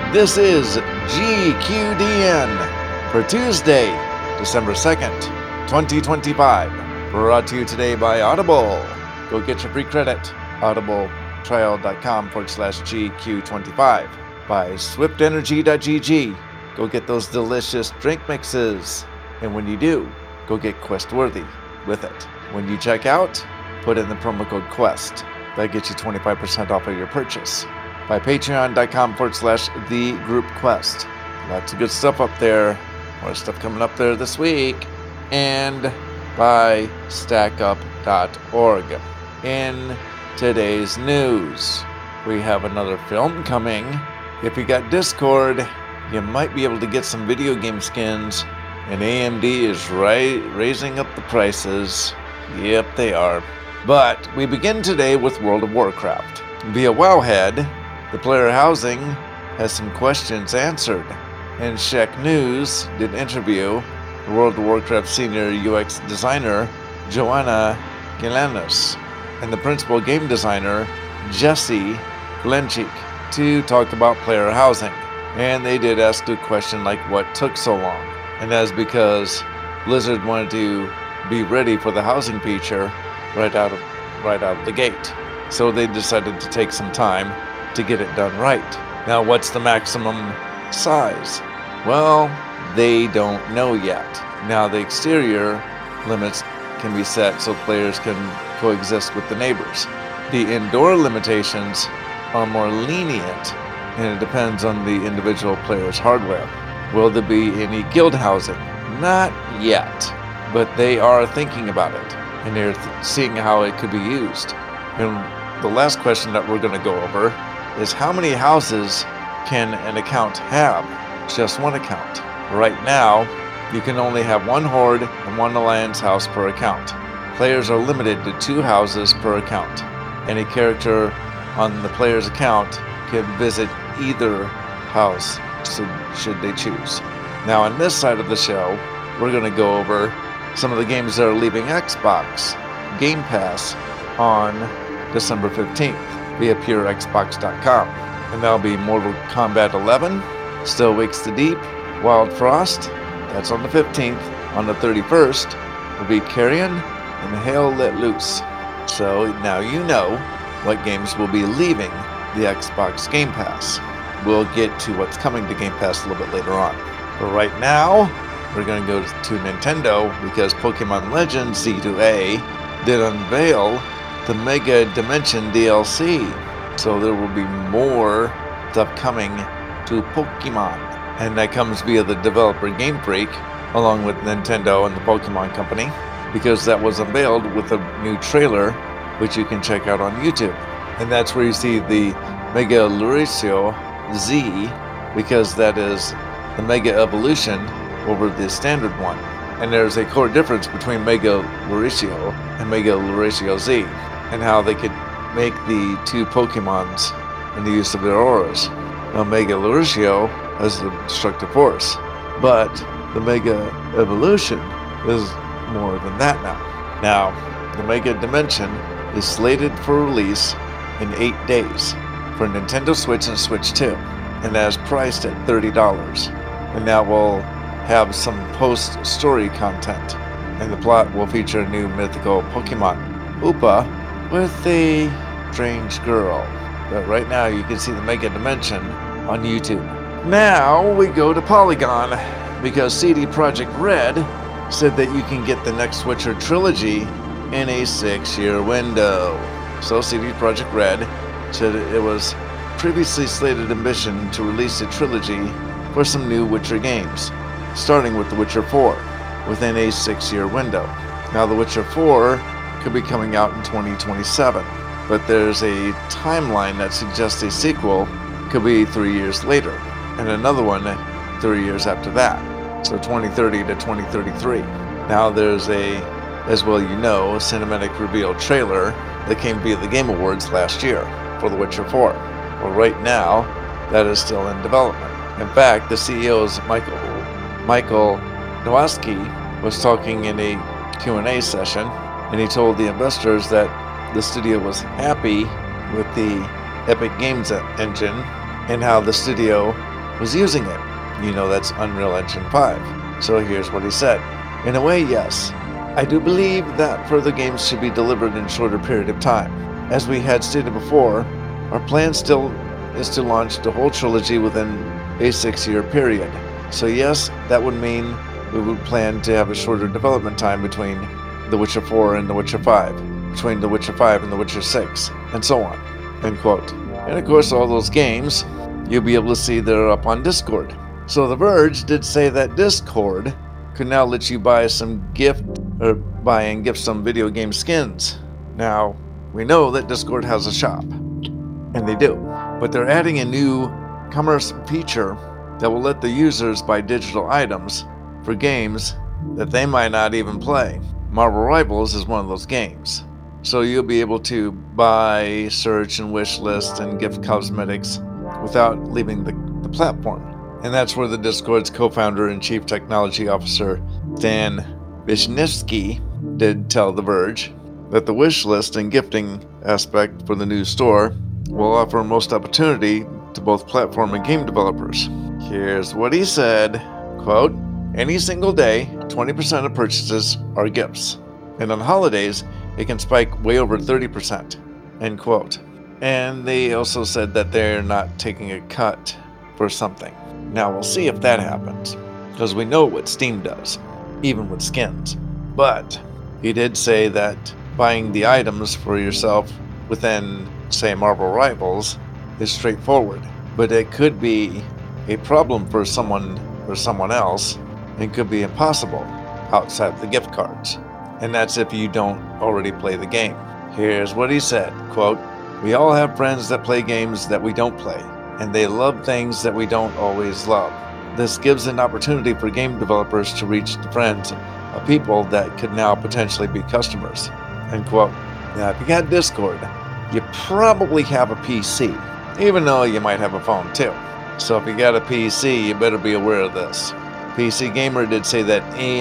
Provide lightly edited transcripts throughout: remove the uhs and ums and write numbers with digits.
This is GQDN for Tuesday, December 2nd, 2025. Brought to you today by Audible. Go get your free credit. audibletrial.com/GQ25. By SwiftEnergy.gg. Go get those delicious drink mixes. And when you do, go get Questworthy with it. When you check out, put in the promo code QUEST. That gets you 25% off of your purchase. By patreon.com/thegroupquest. Lots of good stuff up there. More stuff coming up there this week. And by stackup.org. In today's news, we have another film coming. If you got Discord, you might be able to get some video game skins. And AMD is raising up the prices. Yep, they are. But we begin today with World of Warcraft. Via Wowhead, the player housing has some questions answered. And Shek News did interview World of Warcraft senior UX designer Joanna Gilanis and the principal game designer Jesse Glenchik to talk about player housing. And they did ask a question like what took so long. And that's because Blizzard wanted to be ready for the housing feature right out of the gate. So they decided to take some time to get it done right. Now, what's the maximum size? Well, they don't know yet. Now, the exterior limits can be set so players can coexist with the neighbors. The indoor limitations are more lenient, and it depends on the individual player's hardware. Will there be any guild housing? Not yet, but they are thinking about it, and they're seeing how it could be used. And the last question that we're going to go over is how many houses can an account have? Just one account. Right now, you can only have one Horde and one Alliance house per account. Players are limited to 2 houses per account. Any character on the player's account can visit either house should they choose. Now on this side of the show, we're going to go over some of the games that are leaving Xbox Game Pass on December 15th via PureXbox.com. And that'll be Mortal Kombat 11, Still Wakes the Deep, Wild Frost, that's on the 15th. On the 31st will be Carrion and Hell Let Loose. So now you know what games will be leaving the Xbox Game Pass. We'll get to what's coming to Game Pass a little bit later on. But right now, we're going to go to Nintendo because Pokemon Legends Z2A did unveil the Mega Dimension DLC. So there will be more stuff coming to Pokemon. And that comes via the developer Game Freak, along with Nintendo and the Pokemon Company, because that was unveiled with a new trailer, which you can check out on YouTube. And that's where you see the Mega Lucario Z, because that is the Mega Evolution over the standard one. And there's a core difference between Mega Lucario and Mega Lucario Z, and how they could make the 2 Pokemons and the use of their auras. Now, Mega Lucario has the destructive force, but the Mega Evolution is more than that now. Now, the Mega Dimension is slated for release in 8 days for Nintendo Switch and Switch 2, and that is priced at $30. And that will have some post-story content, and the plot will feature a new mythical Pokemon, Upa, with a strange girl. But right now you can see the Mega Dimension on YouTube. Now we go to Polygon, because CD Projekt Red said that you can get the next Witcher trilogy in a 6-year window. So CD Projekt Red said it was previously slated ambition to release a trilogy for some new Witcher games, starting with The Witcher 4, within a 6-year window. Now The Witcher 4 could be coming out in 2027, but there's a timeline that suggests a sequel could be 3 years later, and another one 3 years after that, so 2030 to 2033. Now there's as well you know, a cinematic reveal trailer that came via the Game Awards last year for The Witcher 4. Well, right now, that is still in development. In fact, the CEO's Michael Nowacki was talking in a Q&A session, and he told the investors that the studio was happy with the Epic Games engine and how the studio was using it. You know that's Unreal Engine 5. So here's what he said. In a way, yes. I do believe that further games should be delivered in a shorter period of time. As we had stated before, our plan still is to launch the whole trilogy within a 6-year period. So yes, that would mean we would plan to have a shorter development time between The Witcher 4 and The Witcher 5, between The Witcher 5 and The Witcher 6, and so on. End quote. And of course, all those games, you'll be able to see they're up on Discord. So The Verge did say that Discord could now let you buy some buy and gift some video game skins. Now, we know that Discord has a shop, and they do, but they're adding a new commerce feature that will let the users buy digital items for games that they might not even play. Marvel Rivals is one of those games. So you'll be able to buy, search, and wish list and gift cosmetics without leaving the platform. And that's where the Discord's co-founder and chief technology officer, Dan Wisniewski, did tell The Verge that the wish list and gifting aspect for the new store will offer most opportunity to both platform and game developers. Here's what he said, quote, any single day, 20% of purchases are gifts. And on holidays, it can spike way over 30%, end quote. And they also said that they're not taking a cut for something. Now we'll see if that happens, because we know what Steam does, even with skins. But he did say that buying the items for yourself within, say, Marvel Rivals is straightforward, but it could be a problem for someone or someone else, and could be impossible outside the gift cards. And that's if you don't already play the game. Here's what he said, quote, we all have friends that play games that we don't play, and they love things that we don't always love. This gives an opportunity for game developers to reach the friends of people that could now potentially be customers, end quote. Now, if you got Discord, you probably have a PC, even though you might have a phone too. So if you got a PC, you better be aware of this. PC Gamer did say that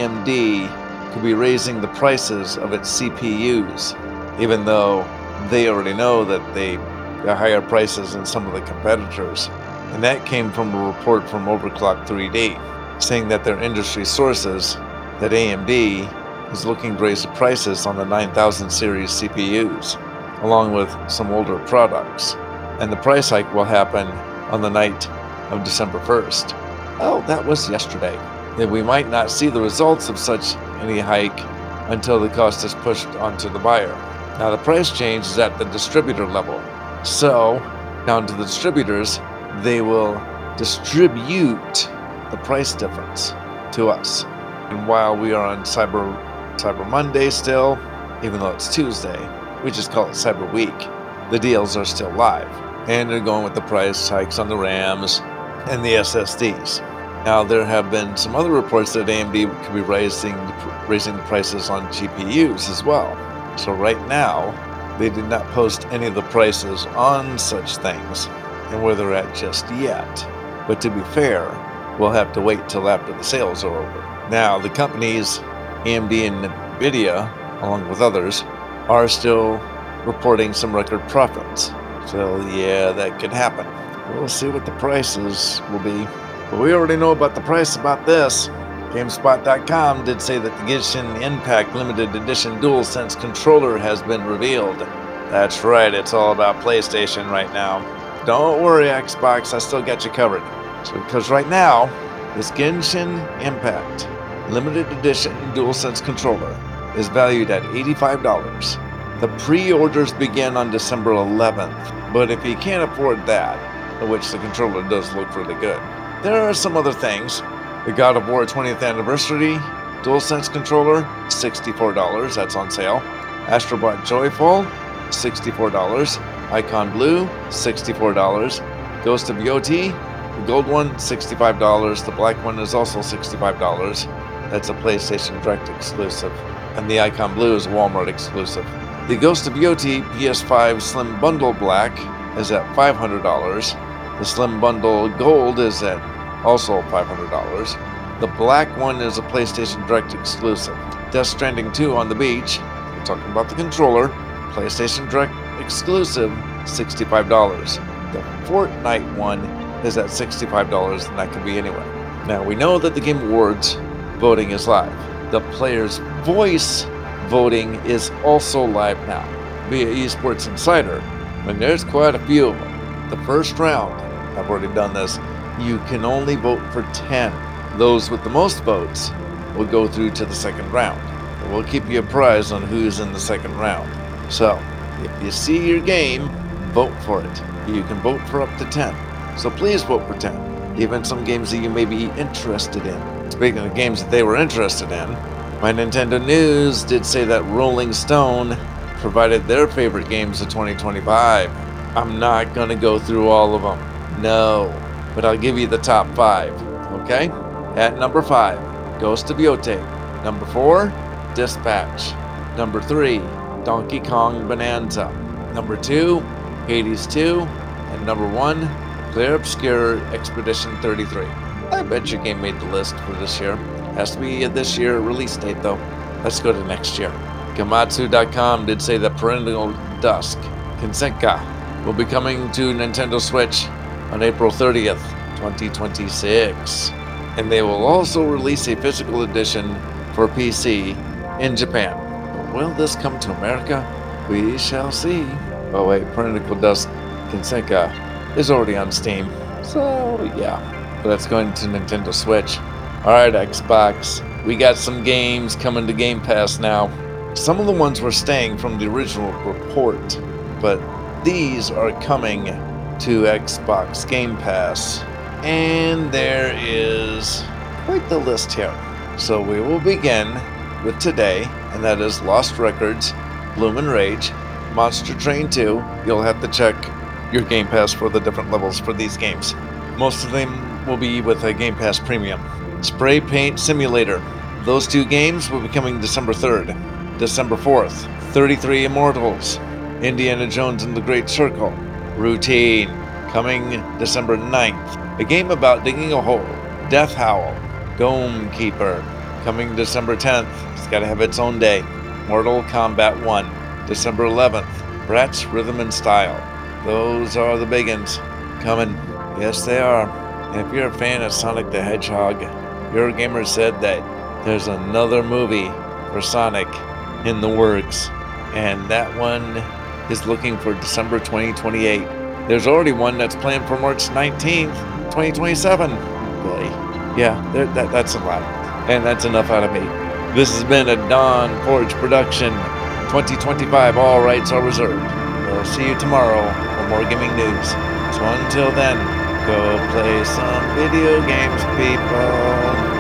AMD could be raising the prices of its CPUs, even though they already know that they got higher prices than some of the competitors. And that came from a report from Overclock 3D, saying that their industry sources that AMD is looking to raise the prices on the 9000 series CPUs, along with some older products. And the price hike will happen on the night of December 1st. Oh, that was yesterday. And we might not see the results of such any hike until the cost is pushed onto the buyer. Now the price change is at the distributor level. So, down to the distributors, they will distribute the price difference to us. And while we are on Cyber Monday still, even though it's Tuesday, we just call it Cyber Week, the deals are still live. And they're going with the price hikes on the RAMs and the SSDs. Now, there have been some other reports that AMD could be raising the prices on GPUs as well. So right now, they did not post any of the prices on such things and where they're at just yet. But to be fair, we'll have to wait till after the sales are over. Now, the companies, AMD and NVIDIA, along with others, are still reporting some record profits. So yeah, that could happen. We'll see what the prices will be. But we already know about the price about this. GameSpot.com did say that the Genshin Impact Limited Edition DualSense controller has been revealed. That's right, it's all about PlayStation right now. Don't worry, Xbox, I still got you covered. So, because right now, this Genshin Impact Limited Edition DualSense controller is valued at $85. The pre-orders begin on December 11th, but if you can't afford that, which the controller does look really good, there are some other things. The God of War 20th Anniversary DualSense controller, $64, that's on sale. Astrobot Joyful, $64. Icon Blue, $64. Ghost of Yoti, the gold one, $65. The black one is also $65. That's a PlayStation Direct exclusive. And the Icon Blue is a Walmart exclusive. The Ghost of Yoti PS5 Slim Bundle Black is at $500. The Slim Bundle Gold is at also $500. The black one is a PlayStation Direct exclusive. Death Stranding 2 on the Beach, we're talking about the controller, PlayStation Direct exclusive, $65. The Fortnite one is at $65, and that can be anywhere. Now, we know that the Game Awards voting is live. The Player's Voice voting is also live now via Esports Insider, and there's quite a few of them. The first round, I've already done this, you can only vote for 10. Those with the most votes will go through to the second round. And we'll keep you apprised on who's in the second round. So, if you see your game, vote for it. You can vote for up to 10. So please vote for 10. Even some games that you may be interested in. Speaking of games that they were interested in, my Nintendo News did say that Rolling Stone provided their favorite games of 2025. I'm not going to go through all of them. No. But I'll give you the top 5. Okay? At number 5, Ghost of Yotei. Number 4, Dispatch. Number 3, Donkey Kong Bonanza. Number 2, Hades 2. And number 1, Clair Obscur Expedition 33. I bet your game made the list for this year. Has to be this year release date though. Let's go to next year. Gematsu.com did say that Parental Dusk Kensenka will be coming to Nintendo Switch on April 30th, 2026. And they will also release a physical edition for PC in Japan. But will this come to America? We shall see. Oh wait, Parental Dusk Kensenka is already on Steam. So yeah, but that's going to Nintendo Switch. Alright, Xbox, we got some games coming to Game Pass now. Some of the ones were staying from the original report, but these are coming to Xbox Game Pass. And there is quite the list here. So we will begin with today, and that is Lost Records, Bloom & Rage, Monster Train 2. You'll have to check your Game Pass for the different levels for these games. Most of them will be with a Game Pass Premium. Spray Paint Simulator. Those 2 games will be coming December 3rd. December 4th, 33 Immortals. Indiana Jones and the Great Circle. Routine. Coming December 9th. A game about digging a hole. Death Howl. Dome Keeper. Coming December 10th. It's got to have its own day. Mortal Kombat 1. December 11th. Bratz Rhythm and Style. Those are the big ones. Coming. Yes, they are. And if you're a fan of Sonic the Hedgehog, Eurogamer said that there's another movie for Sonic in the works. And that one is looking for December 2028. There's already one that's planned for March 19th, 2027. Boy, yeah, that's a lot. And that's enough out of me. This has been a Don Forge production. 2025, all rights are reserved. We'll see you tomorrow for more gaming news. So until then, go play some video games, people.